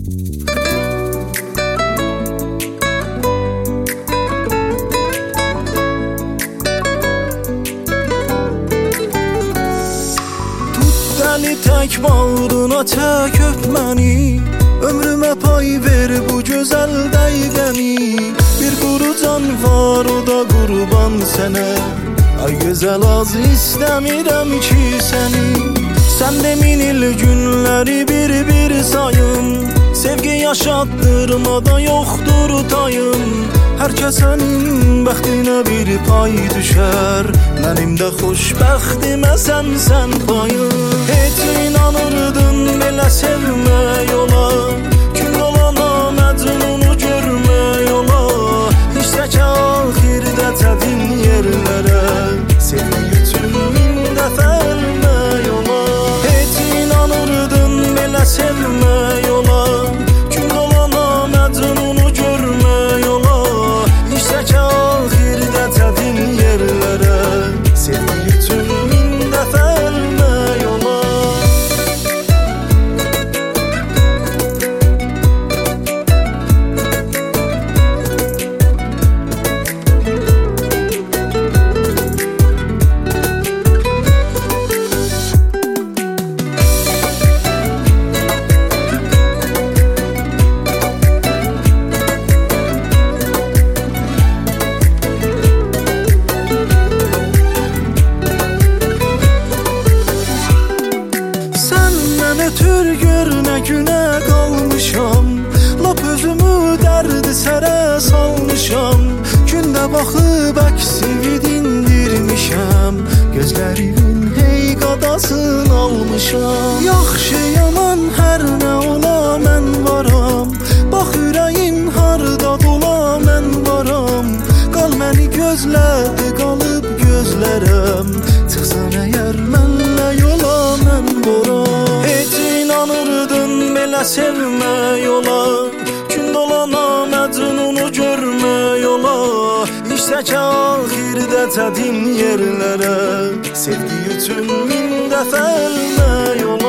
Tək bağrına çək öp məni, ömrümə pay ver bu gözəl dəqiqəni. Bir quru can var, o da qurban sənə. Ay gözəl, az istəmirəm ki səni. Sən de min il günləri bir sayım, sevgi yaşatdırmada yoxdur tayım. Hər kəsənin bəxtinə bir pay düşər, mənim də xoşbəxtimə sən payım. Heç inanırdın belə sevmək ola, gün dolana məcnunu görmək ola. İşte ki axirdə çətin yerlərə, sevgi üçün min dəfə ölmək ola. Heç inanırdın belə sevmək ola, gün dolana məcnunu görmək ola. İşte ki axirdə çətin yerlərə, sevgi üçün min dəfə ölmək ola. Ötür gör nə günə qalmışam, lap özümü dərdi sərə salmışam. Gündə baxıb əksini dindirmişəm, gözlərimin hey qadasını almışam. Yaxşı yaman hər nə ola mən varam, bax ürəyim harda dola mən varam. Qal məni gözlədi, qalıb gözlərəm, çıxsan əgər mənlə yola mən varam. Belə sevmək ola, gün dolana məcnunu görmək ola. İşte ki axirdə çətin yerlərə, sevgi üçün min dəfə ölmək ola.